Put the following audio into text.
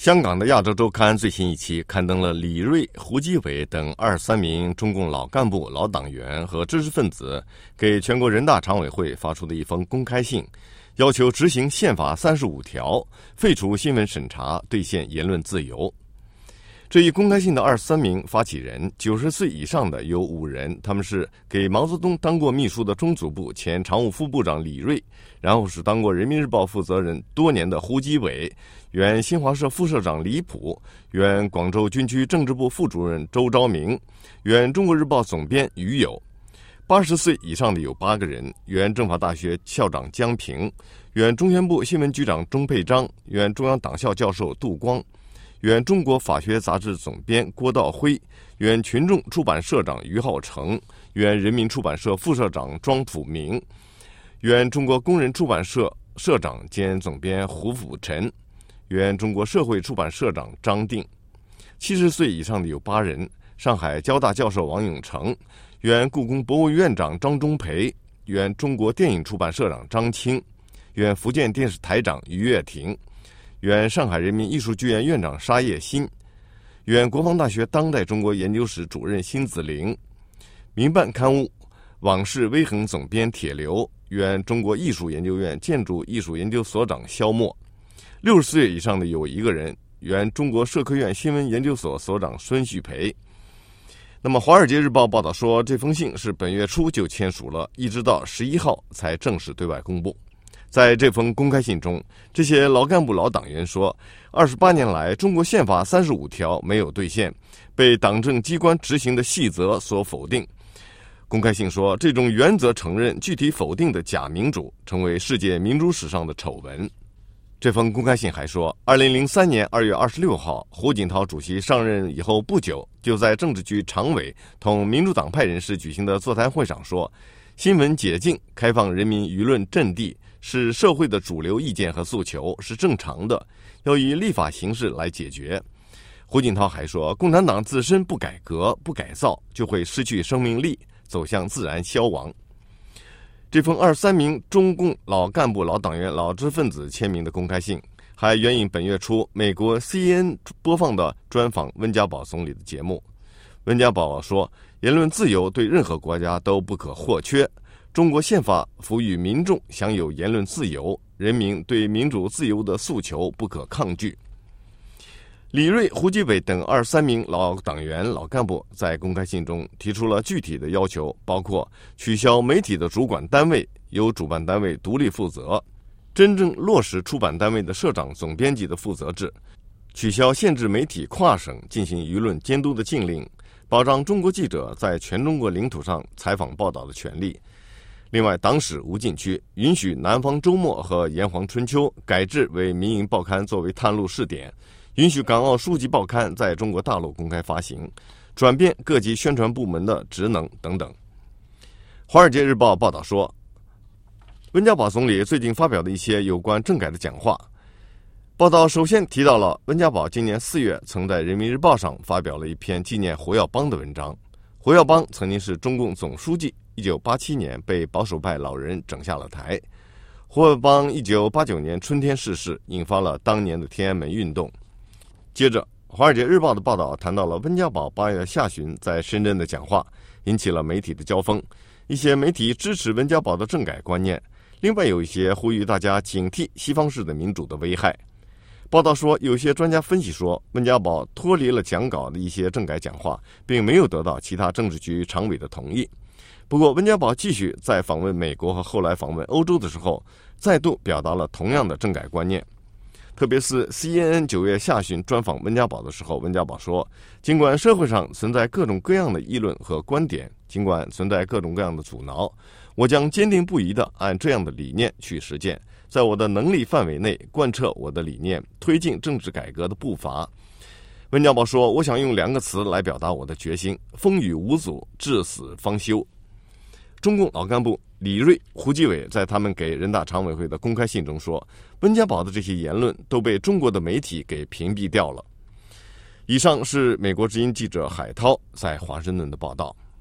香港的《亚洲周刊》最新一期刊登了李锐、胡基伟等23名中共老干部、老党员和知识分子给全国人大常委会发出的一封公开信，要求执行宪法35条，废除新闻审查，兑现言论自由。这一公开信的23名发起人，90岁以上的有5人，他们是给毛泽东当过秘书的中组部前常务副部长李锐，然后是当过人民日报负责人多年的胡基伟，原新华社副社长李普，原广州军区政治部副主任周昭明，原中国日报总编于友。80岁以上的有8个人，原政法大学校长江平，原中宣部新闻局长钟佩章，原中央党校教授杜光，原中国法学杂志总编郭道辉，原群众出版社长于浩成，原人民出版社副社长庄辅明，原中国工人出版社社长兼总编胡辅臣，原中国社会出版社长张定。70岁以上的有8人，上海交大教授王永成，原故宫博物院长张忠培，原中国电影出版社长张青，原福建电视台长于月婷，原上海人民艺术剧院院长沙叶新，原国防大学当代中国研究室主任辛子玲，民办刊物往事微恒总编铁流，原中国艺术研究院建筑艺术研究所长肖默。60岁以上的有1个人，原中国社科院新闻研究所所长孙旭培。那么《华尔街日报》报道说，这封信是本月初就签署了，一直到11号才正式对外公布。在这封公开信中，这些老干部、老党员说，28年来中国宪法35条没有兑现，被党政机关执行的细则所否定。公开信说，这种原则承认、具体否定的假民主，成为世界民主史上的丑闻。这封公开信还说，2003年2月26号，胡锦涛主席上任以后不久，就在政治局常委同民主党派人士举行的座谈会上说，新闻解禁、开放人民舆论阵地是社会的主流意见和诉求，是正常的，要以立法形式来解决。胡锦涛还说，共产党自身不改革、不改造，就会失去生命力，走向自然消亡。这封23名中共老干部、老党员、老知识分子签名的公开信，还援引本月初美国 CNN 播放的专访温家宝总理的节目。温家宝说，言论自由对任何国家都不可或缺，中国宪法赋予民众享有言论自由，人民对民主自由的诉求不可抗拒。李锐、胡基伟等23名老党员、老干部在公开信中提出了具体的要求，包括取消媒体的主管单位，由主办单位独立负责，真正落实出版单位的社长、总编辑的负责制，取消限制媒体跨省进行舆论监督的禁令，保障中国记者在全中国领土上采访报道的权利。另外，党史无禁区，允许南方周末和炎黄春秋改制为民营报刊作为探路试点，允许港澳书籍报刊在中国大陆公开发行，转变各级宣传部门的职能等等。《华尔街日报》报道说，温家宝总理最近发表的一些有关政改的讲话。报道首先提到了温家宝今年4月曾在《人民日报》上发表了一篇纪念胡耀邦的文章。胡耀邦曾经是中共总书记，1987年被保守派老人整下了台。胡耀邦1989年春天逝世，引发了当年的天安门运动。接着，《华尔街日报》的报道谈到了温家宝8月下旬在深圳的讲话，引起了媒体的交锋。一些媒体支持温家宝的政改观念，另外有一些呼吁大家警惕西方式的民主的危害。报道说，有些专家分析说，温家宝脱离了讲稿的一些政改讲话，并没有得到其他政治局常委的同意。不过，温家宝继续在访问美国和后来访问欧洲的时候，再度表达了同样的政改观念。特别是 CNN 9月下旬专访温家宝的时候，温家宝说，尽管社会上存在各种各样的议论和观点，尽管存在各种各样的阻挠，我将坚定不移地按这样的理念去实践，在我的能力范围内贯彻我的理念，推进政治改革的步伐。温家宝说，我想用2个词来表达我的决心：风雨无阻，至死方休。中共老干部李锐、胡基伟在他们给人大常委会的公开信中说，温家宝的这些言论都被中国的媒体给屏蔽掉了。以上是美国之音记者海涛在华盛顿的报道。